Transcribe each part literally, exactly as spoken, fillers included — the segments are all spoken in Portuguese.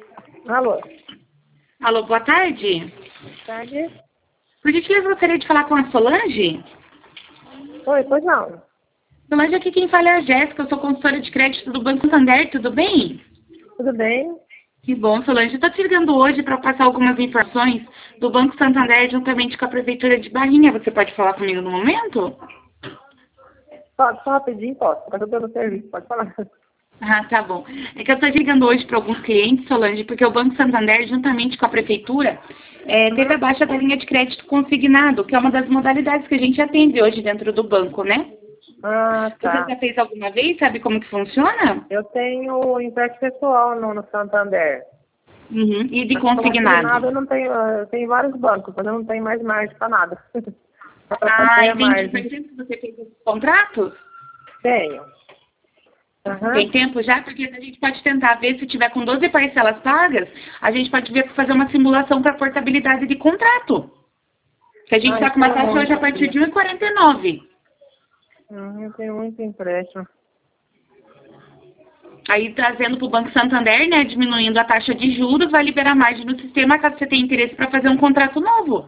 Alô? Alô, boa tarde. Boa tarde. Por gentileza, eu gostaria de falar com a Solange. Oi, pois não. Solange, aqui quem fala é a Jéssica, eu sou consultora de crédito do Banco Santander, tudo bem? Tudo bem? Que bom, Solange. Estou te ligando hoje para passar algumas informações do Banco Santander juntamente com a Prefeitura de Barrinha. Você pode falar comigo no momento? Pode, só rapidinho, posso. Quando eu tô no serviço, pode falar. Ah, tá bom. É que eu estou ligando hoje para alguns clientes, Solange, porque o Banco Santander, juntamente com a Prefeitura, é, teve a baixa da linha de crédito consignado, que é uma das modalidades que a gente atende hoje dentro do banco, né? Ah, Você tá. já fez alguma vez? Sabe como que funciona? Eu tenho empréstimo pessoal no, no Santander. Uhum. E de Consignado consignado? eu não tenho, eu tenho vários bancos, mas eu não tenho mais margem para nada. Só para Ah, fazer a entendi. margem. Faz tempo que você fez esses contratos? Tenho. Aham. Tem tempo já? Porque a gente pode tentar ver se tiver com doze parcelas pagas, a gente pode ver fazer uma simulação para portabilidade de contrato. Que a gente Ah, está eu com uma tenho taxa hoje muito a partir aqui. de um e quarenta e nove. Hum, eu tenho muito empréstimo. Aí trazendo para o Banco Santander, né, diminuindo a taxa de juros, vai liberar margem no sistema caso você tenha interesse para fazer um contrato novo.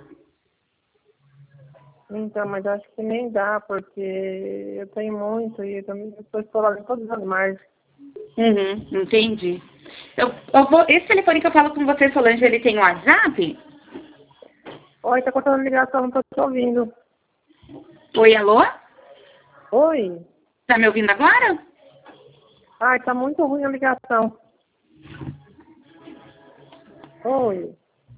Então, mas acho que nem dá, porque eu tenho muito e eu também estou estourando todos os margens. Uhum, entendi. Eu, eu vou, esse telefone que eu falo com você, Solange, ele tem WhatsApp? Oi, tá cortando a ligação, não tô te ouvindo. Oi, alô? Oi? Tá me ouvindo agora? Ai, tá muito ruim a ligação. Oi?